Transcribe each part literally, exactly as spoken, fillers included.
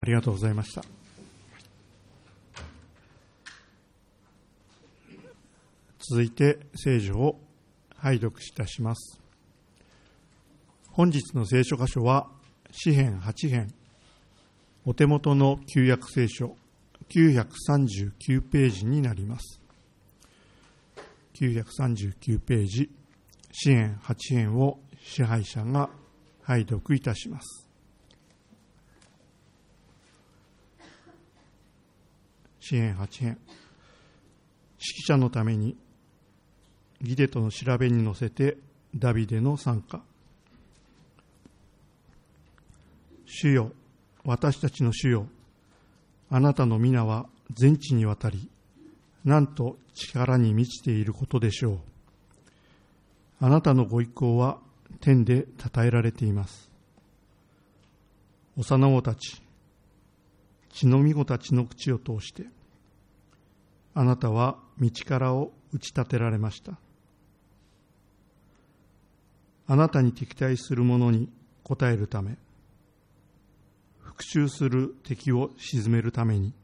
ありがとうございました。続いて聖書を拝読いたします。本日の聖書箇所は詩編はち編、お手元の旧約聖書きゅうひゃくさんじゅうきゅうページになります。きゅうひゃくさんじゅうきゅうページ、詩編はち編を支配者が拝読いたします。詩編はち編、指揮者のためにギデトの調べに乗せてダビデの賛歌。主よ、私たちの主よ、あなたの皆は全地にわたり、なんと力に満ちていることでしょう。あなたのご意向は天で称えられています。幼子たち、血のみ子たちの口を通して、あなたは道からを打ち立てられました。あなたに敵対する者に応えるため、復讐する敵を鎮めるために、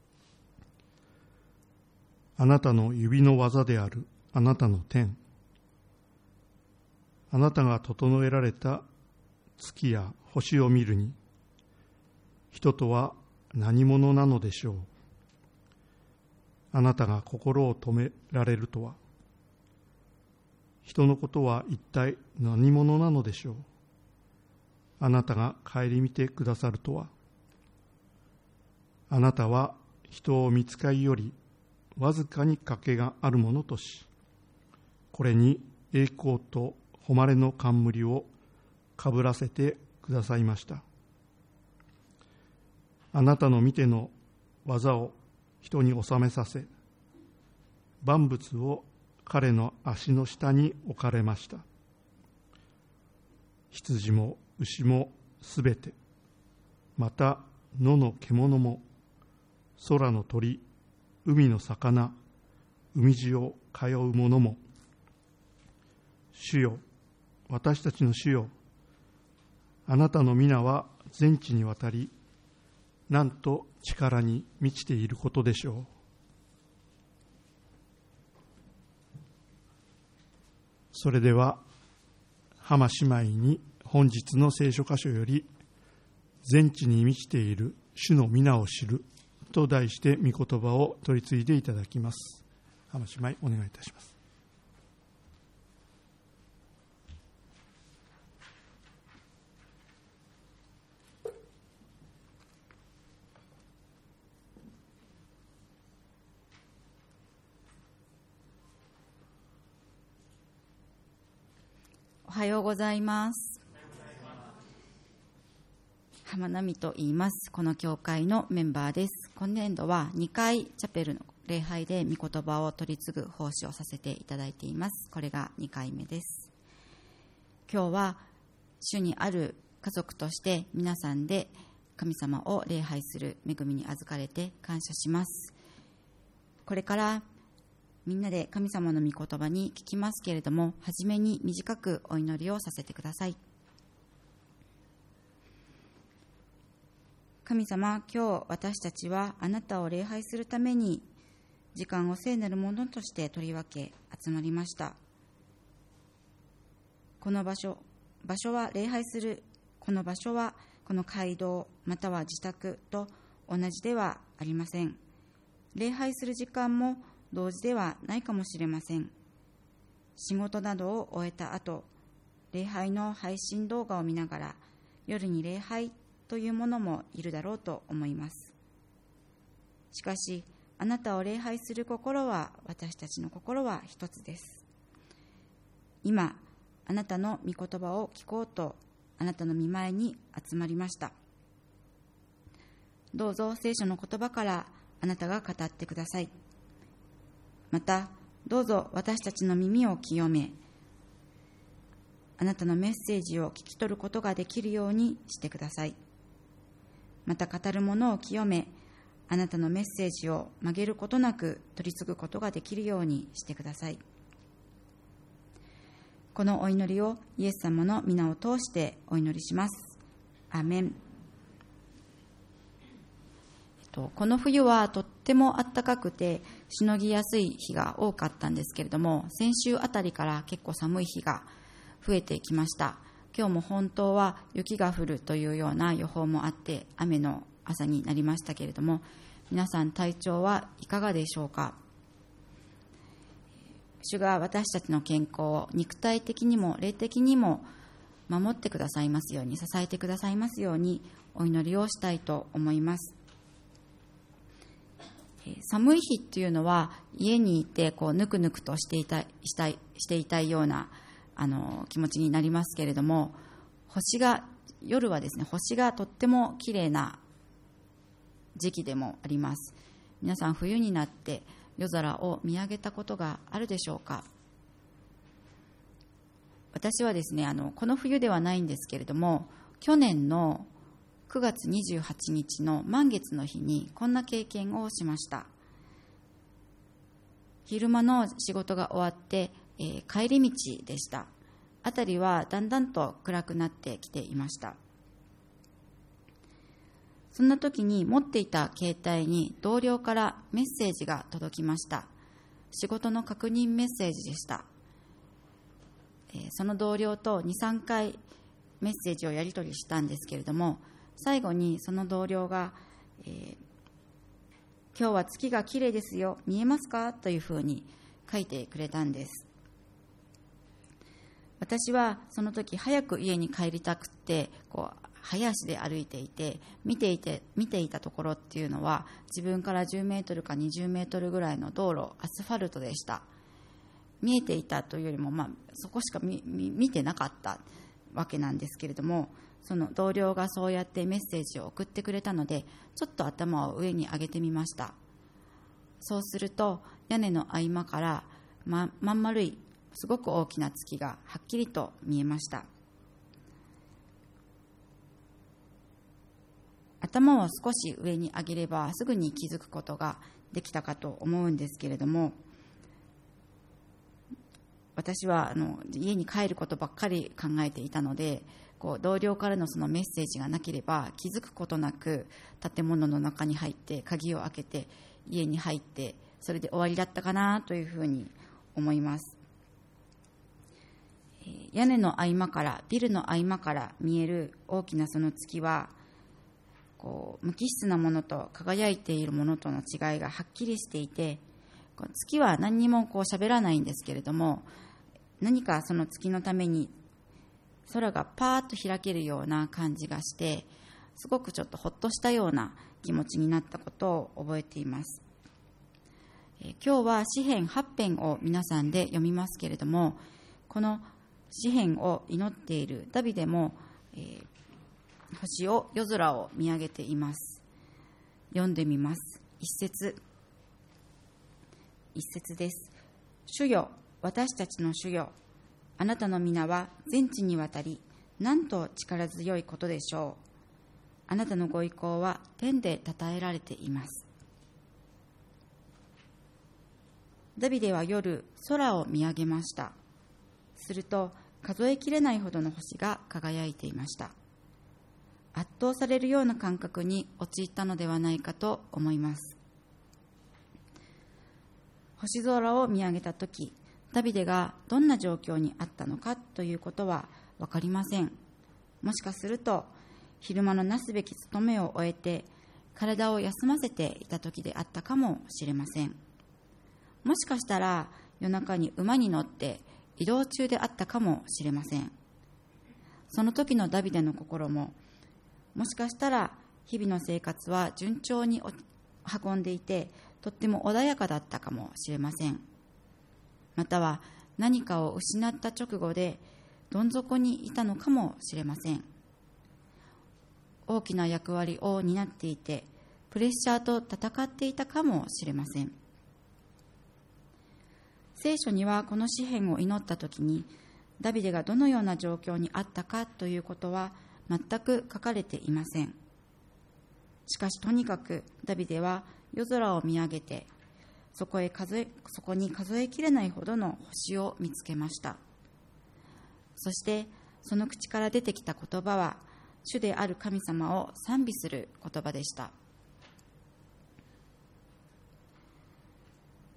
あなたの指の技であるあなたの天、あなたが整えられた月や星を見るに、人とは何者なのでしょう。あなたが心を止められるとは、人のことは一体何者なのでしょう。あなたが顧みてくださるとは、あなたは人を御使いよりわずかに賭けがあるものとし、これに栄光と誉れの冠をかぶらせてくださいました。あなたの御手の技を人に収めさせ、万物を彼の足の下に置かれました。羊も牛もすべて、また野の獣も、空の鳥、海の魚、海地を通う者も、主よ、私たちの主よ、あなたの皆は全地にわたり、なんと力に満ちていることでしょう。それでは浜姉妹に本日の聖書箇所より、全地に満ちている主の皆を知ると題して御言葉を取り次いでいただきます。浜姉妹、お願いいたします。 おはようございます。浜奈美と言います。この教会のメンバーです。今年度はにかいチャペルの礼拝で御言葉を取り継ぐ奉仕をさせていただいています。これがにかいめです。今日は主にある家族として皆さんで神様を礼拝する恵みに預かれて感謝します。これからみんなで神様の御言葉に聞きますけれども、はじめに短くお祈りをさせてください。神様、今日私たちはあなたを礼拝するために時間を聖なるものとして取り分け集まりました。この場所、場所は礼拝するこの場所はこの街道または自宅と同じではありません。礼拝する時間も同時ではないかもしれません。仕事などを終えた後、礼拝の配信動画を見ながら夜に礼拝というものもいるだろうと思います。しかし、あなたを礼拝する心は、私たちの心は一つです。今、あなたの御言葉を聞こうと、あなたの御前に集まりました。どうぞ聖書の言葉からあなたが語ってください。また、どうぞ私たちの耳を清め、あなたのメッセージを聞き取ることができるようにしてください。また、語る者を清め、あなたのメッセージを曲げることなく取り継ぐことができるようにしてください。このお祈りをイエス様の皆を通してお祈りします。アーメン。 この冬はとっても暖かくてしのぎやすい日が多かったんですけれども、先週あたりから結構寒い日が増えてきました。今日も本当は雪が降るというような予報もあって雨の朝になりましたけれども、皆さん体調はいかがでしょうか。主が私たちの健康を肉体的にも霊的にも守ってくださいますように、支えてくださいますようにお祈りをしたいと思います。寒い日っていうのは家にいてこうぬくぬくとしていたいしたいしていたいようなあの気持ちになりますけれども、星が夜はですね星がとってもきれいな時期でもあります。皆さん冬になって夜空を見上げたことがあるでしょうか。私はですねあのこの冬ではないんですけれども、去年のくがつにじゅうはちにちの満月の日にこんな経験をしました。昼間の仕事が終わって、えー、帰り道でした。辺りはだんだんと暗くなってきていました。そんな時に持っていた携帯に同僚からメッセージが届きました。仕事の確認メッセージでした。えー、その同僚とに、さんかいメッセージをやり取りしたんですけれども、最後にその同僚が、えー、今日は月がきれいですよ、見えますかというふうに書いてくれたんです。私はその時早く家に帰りたくってこう早足で歩いていて見ていて見ていたところっていうのは自分からじゅうメートルかにじゅうメートルぐらいの道路、アスファルトでした。見えていたというよりも、まあ、そこしか 見, 見, 見てなかったわけなんですけれども、その同僚がそうやってメッセージを送ってくれたので、ちょっと頭を上に上げてみました。そうすると屋根の合間から ま, まん丸いすごく大きな月がはっきりと見えました。頭を少し上に上げればすぐに気づくことができたかと思うんですけれども、私はあの家に帰ることばっかり考えていたので、こう同僚からのそのメッセージがなければ気づくことなく建物の中に入って鍵を開けて家に入って、それで終わりだったかなというふうに思います。屋根の合間からビルの合間から見える大きなその月はこう無機質なものと輝いているものとの違いがはっきりしていて、こう月は何にもこう喋らないんですけれども、何かその月のために空がパーッと開けるような感じがして、すごくちょっとほっとしたような気持ちになったことを覚えています。えー、今日は詩編はち編を皆さんで読みますけれども、この詩編を祈っているダビデも、えー、星を夜空を見上げています。読んでみます。一節一節です。主よ、私たちの主よ、あなたの皆は全地にわたり、なんと力強いことでしょう。あなたのご意向は天でたたえられています。ダビデは夜、空を見上げました。すると、数えきれないほどの星が輝いていました。圧倒されるような感覚に陥ったのではないかと思います。星空を見上げたとき、ダビデがどんな状況にあったのかということは分かりません。もしかすると昼間のなすべき務めを終えて体を休ませていた時であったかもしれません。もしかしたら夜中に馬に乗って移動中であったかもしれません。その時のダビデの心も、もしかしたら日々の生活は順調に運んでいてとっても穏やかだったかもしれません。または何かを失った直後でどん底にいたのかもしれません。大きな役割を担っていてプレッシャーと戦っていたかもしれません。聖書にはこの詩篇を祈ったときにダビデがどのような状況にあったかということは全く書かれていません。しかしとにかくダビデは夜空を見上げてそこへ数え、そこに数えきれないほどの星を見つけました。そしてその口から出てきた言葉は主である神様を賛美する言葉でした。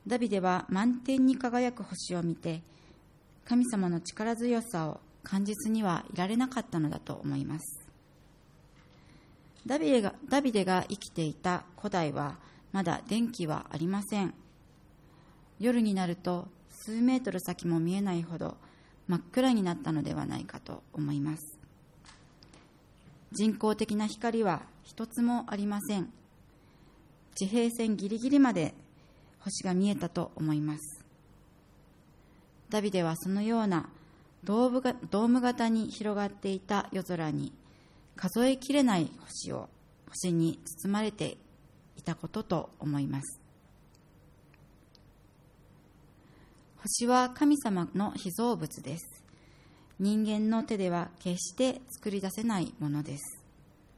ダビデは満天に輝く星を見て、神様の力強さを感じずにはいられなかったのだと思います。ダビデが、ダビデが生きていた古代はまだ電気はありません。夜になると数メートル先も見えないほど真っ暗になったのではないかと思います。人工的な光は一つもありません。地平線ギリギリまで星が見えたと思います。ダビデはそのようなドーム型に広がっていた夜空に数えきれない星を星に包まれていたことと思います。星は神様の被造物です。人間の手では決して作り出せないものです。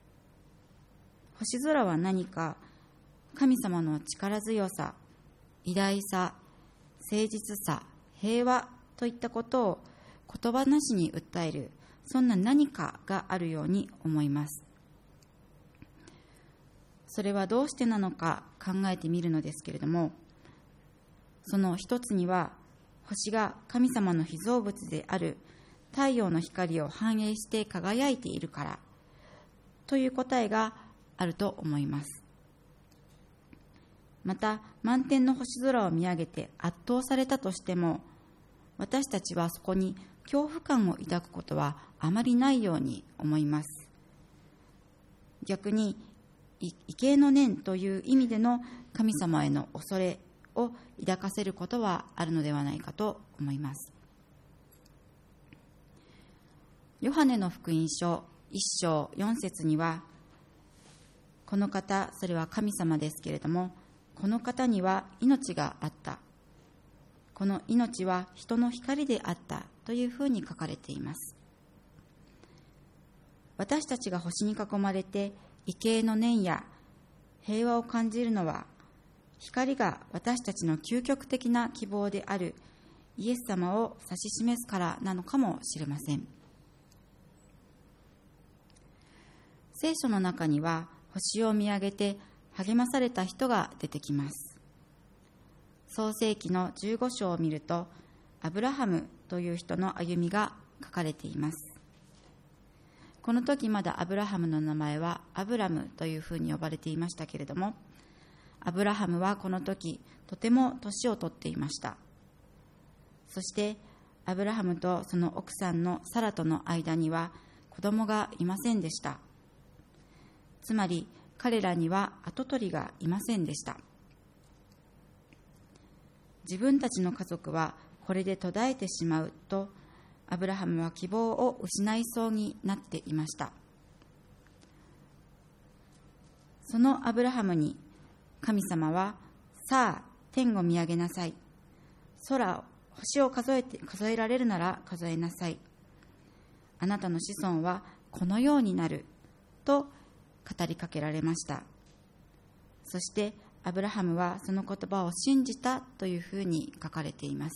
星空は何か、神様の力強さ、偉大さ、誠実さ、平和といったことを言葉なしに訴える、そんな何かがあるように思います。それはどうしてなのか考えてみるのですけれども、その一つには、星が神様の被造物である太陽の光を反映して輝いているからという答えがあると思います。また、満天の星空を見上げて圧倒されたとしても、私たちはそこに恐怖感を抱くことはあまりないように思います。逆に、畏敬の念という意味での神様への恐れを抱かせることはあるのではないかと思います。ヨハネの福音書一章四節には、この方、それは神様ですけれども、この方には命があった。この命は人の光であったというふうに書かれています。私たちが星に囲まれて畏敬の念や平和を感じるのは、光が私たちの究極的な希望であるイエス様を指し示すからなのかもしれません。聖書の中には星を見上げて励まされた人が出てきます。創世記のじゅうご章を見ると、アブラハムという人の歩みが書かれています。この時まだアブラハムの名前はアブラムというふうに呼ばれていましたけれども、アブラハムはこの時とても年を取っていました。そしてアブラハムとその奥さんのサラとの間には子供がいませんでした。つまり彼らには跡取りがいませんでした。自分たちの家族はこれで途絶えてしまうと、アブラハムは希望を失いそうになっていました。そのアブラハムに神様は、さあ天を見上げなさい。空を、星を数えて、数えられるなら数えなさい。あなたの子孫はこのようになると語りかけられました。そしてアブラハムはその言葉を信じたというふうに書かれています。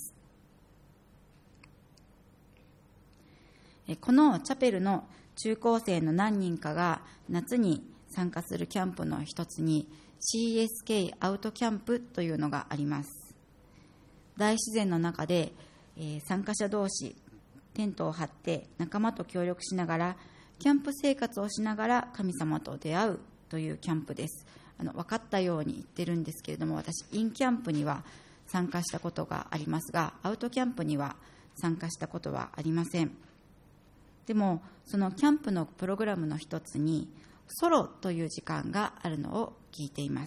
このチャペルの中高生の何人かが夏に参加するキャンプの一つに シーエスケー アウトキャンプというのがあります。大自然の中で、えー、参加者同士テントを張って仲間と協力しながらキャンプ生活をしながら神様と出会うというキャンプです。あの分かったように言ってるんですけれども、私インキャンプには参加したことがありますが、アウトキャンプには参加したことはありません。でもそのキャンプのプログラムの一つにソロという時間があるのを聞いています。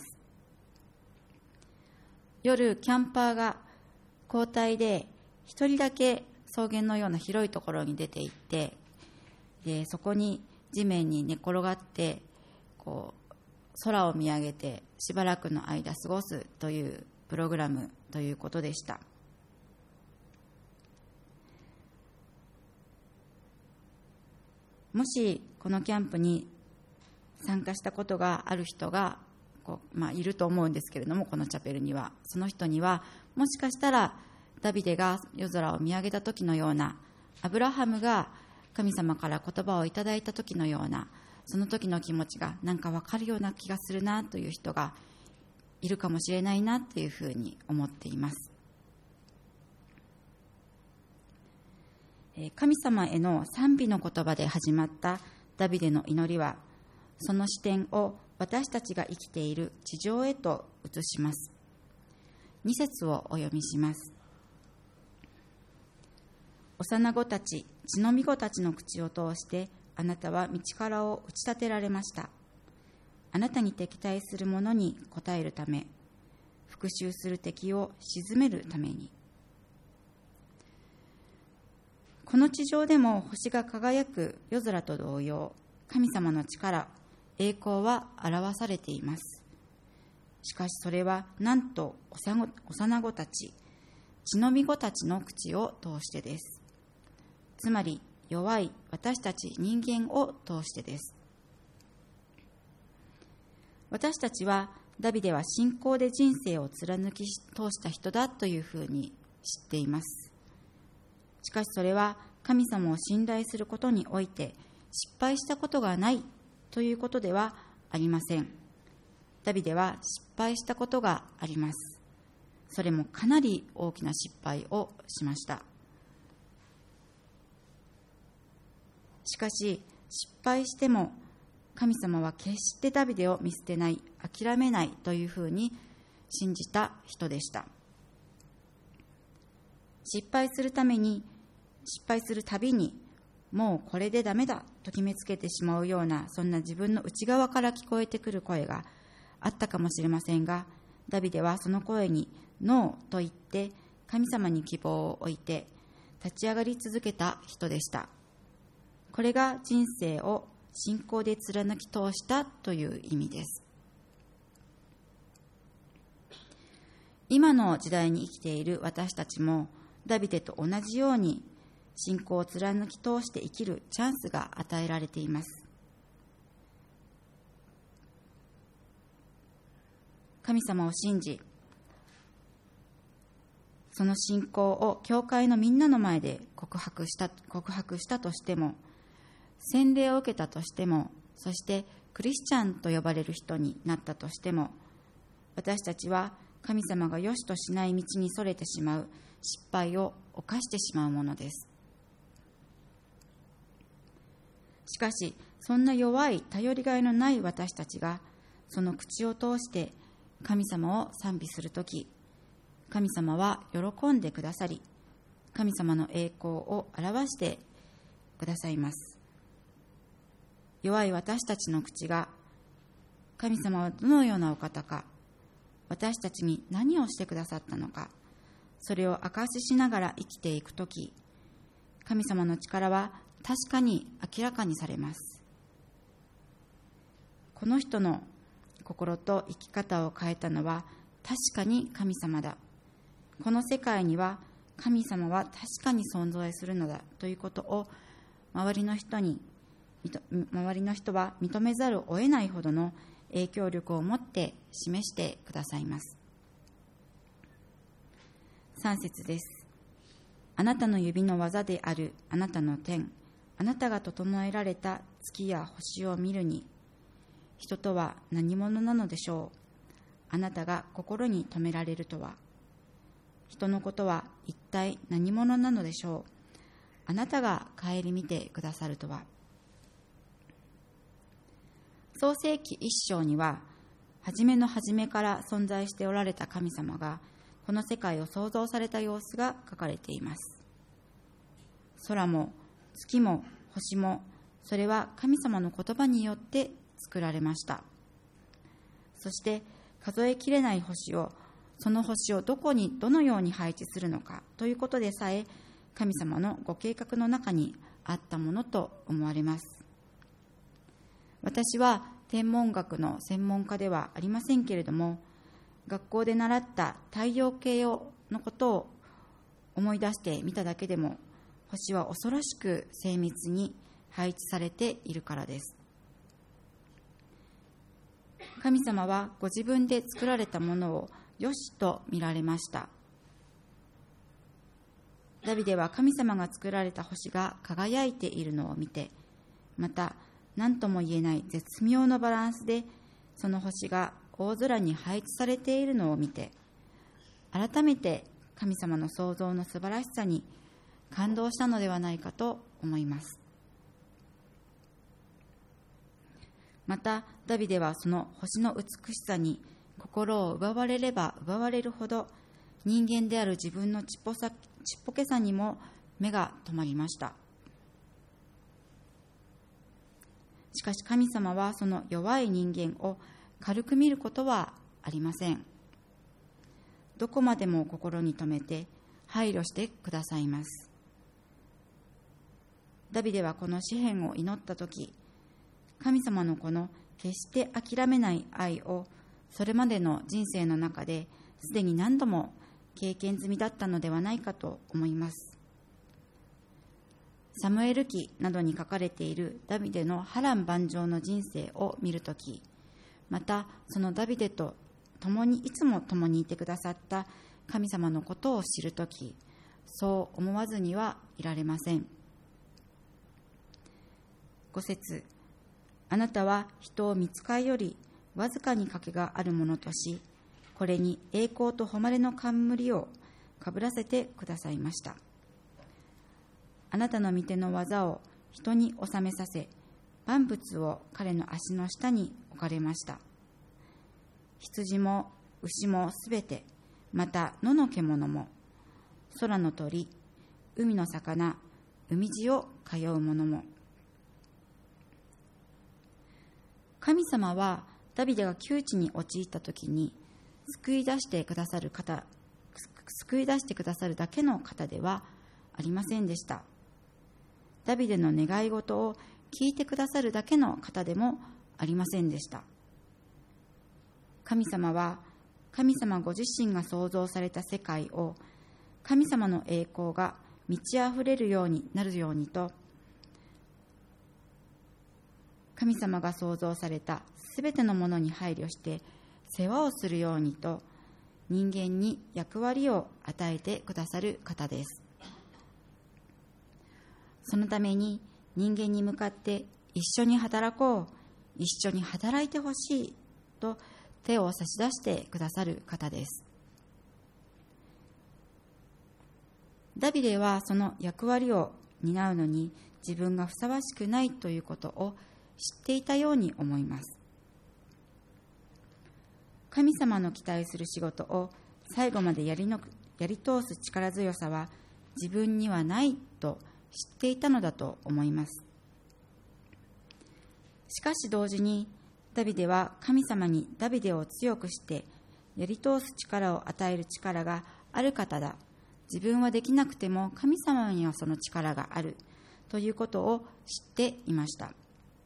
夜キャンパーが交代で一人だけ草原のような広いところに出て行って、でそこに地面に寝転がってこう空を見上げてしばらくの間過ごすというプログラムということでした。もしこのキャンプに参加したことがある人がこう、まあ、いると思うんですけれども、このチャペルにはその人にはもしかしたらダビデが夜空を見上げた時のような、アブラハムが神様から言葉をいただいた時のような、その時の気持ちがなんか分かるような気がするなという人がいるかもしれないなというふうに思っています。神様への賛美の言葉で始まったダビデの祈りは、その視点を私たちが生きている地上へと移します。に節をお読みします。幼子たち、血のみ子たちの口を通して、あなたは道からを打ち立てられました。あなたに敵対する者に応えるため、復讐する敵を鎮めるために。この地上でも星が輝く夜空と同様、神様の力、栄光は表されています。しかしそれはなんと幼子たち、血のみ子たちの口を通してです。つまり弱い私たち人間を通してです。私たちはダビデは信仰で人生を貫き通した人だというふうに知っています。しかしそれは神様を信頼することにおいて失敗したことがないということではありません。ダビデは失敗したことがあります。それもかなり大きな失敗をしました。しかし失敗しても神様は決してダビデを見捨てない、諦めないというふうに信じた人でした。失敗するために失敗するたびにもうこれでダメだと決めつけてしまうような、そんな自分の内側から聞こえてくる声があったかもしれませんが、ダビデはその声にノーと言って神様に希望を置いて立ち上がり続けた人でした。これが人生を信仰で貫き通したという意味です。今の時代に生きている私たちもダビデと同じように信仰を貫き通して生きるチャンスが与えられています。神様を信じ、その信仰を教会のみんなの前で告白した、告白したとしても、洗礼を受けたとしても、そしてクリスチャンと呼ばれる人になったとしても、私たちは神様が良しとしない道にそれてしまう失敗を犯してしまうものです。しかし、そんな弱い頼りがいのない私たちがその口を通して神様を賛美するとき、神様は喜んでくださり、神様の栄光を表してくださいます。弱い私たちの口が神様はどのようなお方か、私たちに何をしてくださったのか、それを証ししながら生きていくとき、神様の力は確かに明らかにされます。この人の心と生き方を変えたのは確かに神様だ。この世界には神様は確かに存在するのだということを周りの人に周りの人は認めざるを得ないほどの影響力を持って示してくださいます。さん節です。あなたの指の技であるあなたの天、あなたが整えられた月や星を見るに、人とは何者なのでしょう。あなたが心に留められるとは。人のことは一体何者なのでしょう。あなたが顧みてくださるとは。創世記一章には、初めの初めから存在しておられた神様が、この世界を創造された様子が書かれています。空も月も星も、それは神様の言葉によって作られました。そして数えきれない星を、その星をどこにどのように配置するのかということでさえ、神様のご計画の中にあったものと思われます。私は天文学の専門家ではありませんけれども、学校で習った太陽系のことを思い出してみただけでも、星は恐ろしく精密に配置されているからです。神様はご自分で作られたものを良しと見られました。ダビデは神様が作られた星が輝いているのを見て、また何とも言えない絶妙のバランスでその星が大空に配置されているのを見て、改めて神様の創造の素晴らしさに感動したのではないかと思います。またダビデはその星の美しさに心を奪われれば奪われるほど、人間である自分のちっぽさ、ちっぽけさにも目が止まりました。しかし神様はその弱い人間を軽く見ることはありません。どこまでも心に留めて配慮してくださいます。ダビデはこの詩篇を祈ったとき、神様のこの決して諦めない愛をそれまでの人生の中ですでに何度も経験済みだったのではないかと思います。サムエル記などに書かれているダビデの波乱万丈の人生を見るとき、またそのダビデと共にいつも共にいてくださった神様のことを知るとき、そう思わずにはいられません。ご節、あなたは人を御使いよりわずかに賭けがあるものとし、これに栄光と誉れの冠をかぶらせてくださいました。あなたの御手の技を人に収めさせ、万物を彼の足の下に置かれました。羊も牛もすべて、また野の獣も、空の鳥、海の魚、海地を通う者も。神様はダビデが窮地に陥ったときに救い出してくださる方、救い出してくださるだけの方ではありませんでした。ダビデの願い事を聞いてくださるだけの方でもありませんでした。神様は神様ご自身が創造された世界を神様の栄光が満ち溢れるようになるようにと、神様が創造されたすべてのものに配慮して世話をするようにと、人間に役割を与えてくださる方です。そのために人間に向かって一緒に働こう、一緒に働いてほしいと手を差し出してくださる方です。ダビデはその役割を担うのに自分がふさわしくないということを知っていたように思います。神様の期待する仕事を最後までやりのやり通す力強さは自分にはないと知っていたのだと思います。しかし同時にダビデは神様にダビデを強くしてやり通す力を与える力がある方だ、自分はできなくても神様にはその力があるということを知っていました。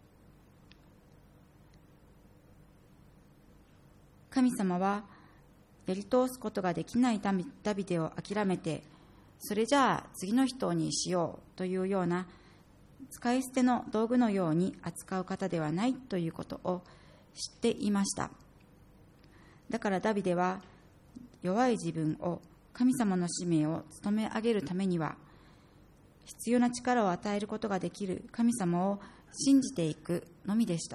神様はやり通すことができないダビデを諦めて、それじゃあ次の人にしようというような使い捨ての道具のように扱う方ではないということを知っていました。だからダビデは弱い自分を神様の使命を務め上げるためには必要な力を与えることができる神様を信じていくのみでした。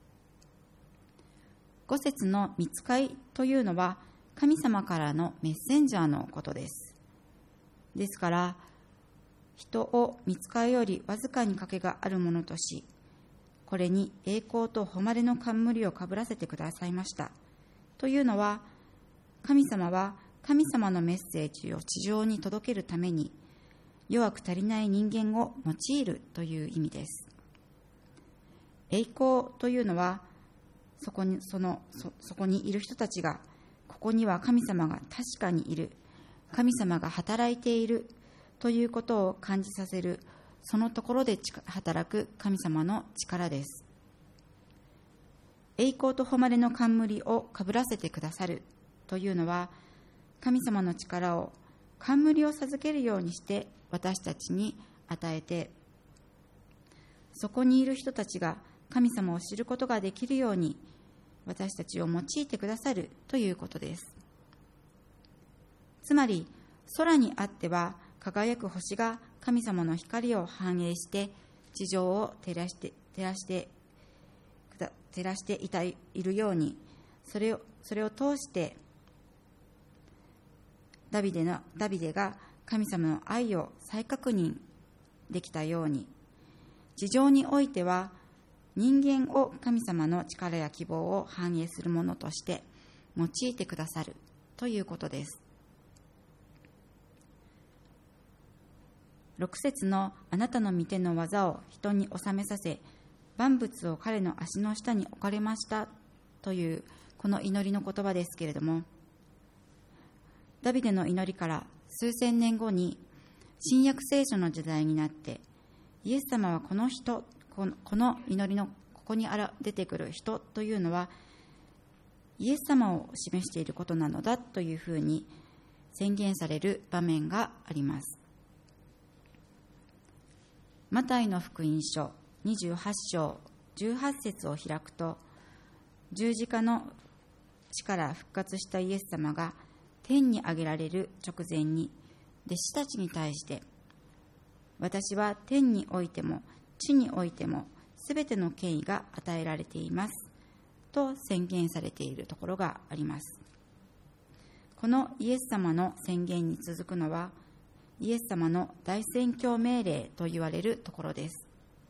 五節の御使いというのは神様からのメッセンジャーのことです。ですから人を御使いよりわずかに賭けがあるものとし、これに栄光と誉れの冠をかぶらせてくださいましたというのは、神様は神様のメッセージを地上に届けるために弱く足りない人間を用いるという意味です。栄光というのはそこに、その、そ、そこにいる人たちが、ここには神様が確かにいる、神様が働いているということを感じさせる、そのところで働く神様の力です。栄光と誉れの冠をかぶらせてくださるというのは、神様の力を冠を授けるようにして私たちに与えて、そこにいる人たちが神様を知ることができるように私たちを用いてくださるということです。つまり空にあっては輝く星が神様の光を反映して地上を照らして照らして照らしていたいるように、 それを、それを通してダビデの、ダビデが神様の愛を再確認できたように、地上においては人間を神様の力や希望を反映するものとして用いてくださるということです。六節のあなたの御手の技を人に収めさせ、万物を彼の足の下に置かれましたというこの祈りの言葉ですけれども、ダビデの祈りから数千年後に新約聖書の時代になって、イエス様はこの人、この、この祈りのここに出てくる人というのはイエス様を示していることなのだというふうに宣言される場面があります。マタイの福音書にじゅうはち章じゅうはち節を開くと、十字架の死から復活したイエス様が天に上げられる直前に弟子たちに対して、私は天においても地においてもすべての権威が与えられていますと宣言されているところがあります。このイエス様の宣言に続くのは、イエス様の大宣教命令と言われるところです。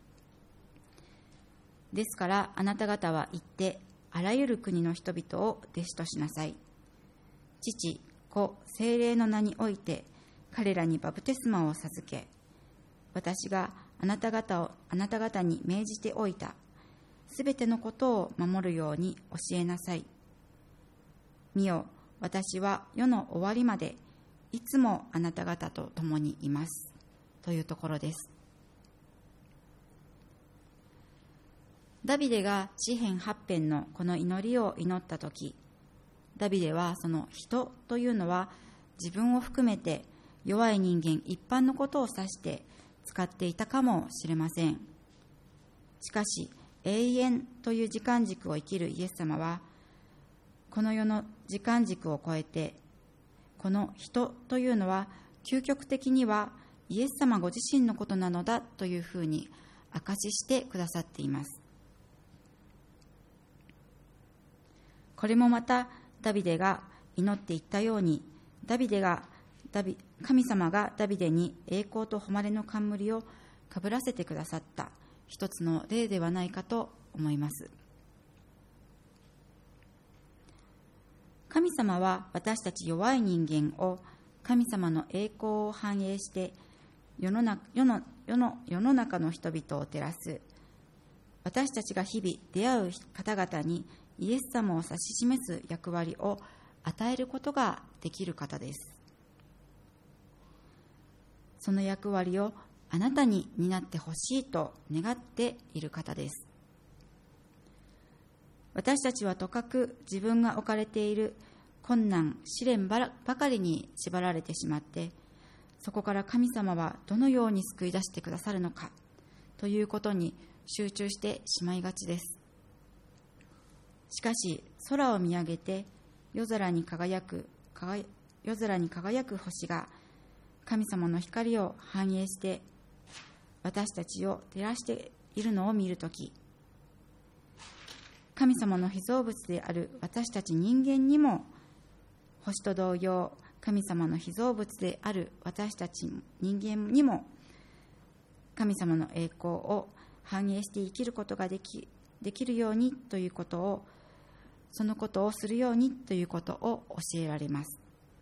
ですからあなた方は行って、あらゆる国の人々を弟子としなさい。父、子、聖霊の名において彼らにバプテスマを授け、私があなた方をあなた方に命じておいたすべてのことを守るように教えなさい。見よ、私は世の終わりまでいつもあなた方と共にいますというところです。ダビデが詩編はち編のこの祈りを祈ったとき、ダビデはその人というのは自分を含めて弱い人間一般のことを指して使っていたかもしれません。しかし永遠という時間軸を生きるイエス様は、この世の時間軸を超えて、この人というのは究極的にはイエス様ご自身のことなのだというふうに証ししてくださっています。これもまたダビデが祈っていったように、ダビデがダビ神様がダビデに栄光と誉れの冠をかぶらせてくださった一つの例ではないかと思います。神様は私たち弱い人間を神様の栄光を反映して世の中、世の、世の、世の中の人々を照らす、私たちが日々出会う方々にイエス様を指し示す役割を与えることができる方です。その役割をあなたに担ってほしいと願っている方です。私たちはとかく自分が置かれている困難、試練ばかりに縛られてしまって、そこから神様はどのように救い出してくださるのかということに集中してしまいがちです。しかし空を見上げて夜空に輝く輝夜空に輝く星が神様の光を反映して私たちを照らしているのを見るとき、神様の被造物である私たち人間にも星と同様、神様の被造物である私たち人間にも神様の栄光を反映して生きることができ、できるようにということを、そのことをするようにということを教えられます。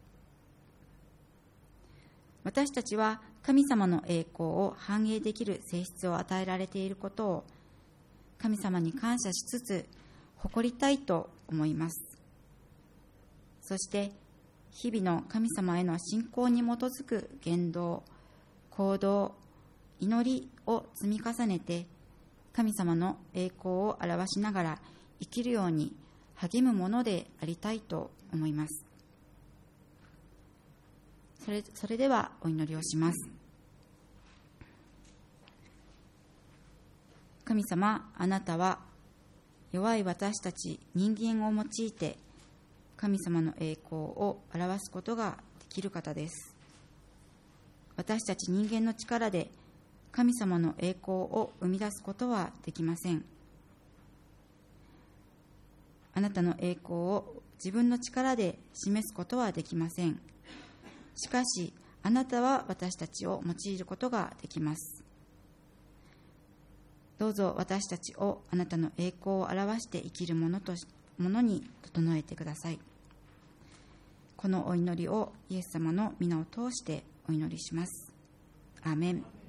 私たちは神様の栄光を反映できる性質を与えられていることを神様に感謝しつつ誇りたいと思います。そして日々の神様への信仰に基づく言動、行動、祈りを積み重ねて神様の栄光を表しながら生きるように励むものでありたいと思います。それ、それではお祈りをします。神様、あなたは弱い私たち人間を用いて神様の栄光を表すことができる方です。私たち人間の力で神様の栄光を生み出すことはできません。 あなたの栄光を自分の力で示すことはできません。しかし、あなたは私たちを用いることができます。どうぞ私たちをあなたの栄光を表して生きるものとものに整えてください。このお祈りをイエス様の皆を通してお祈りします。アーメン。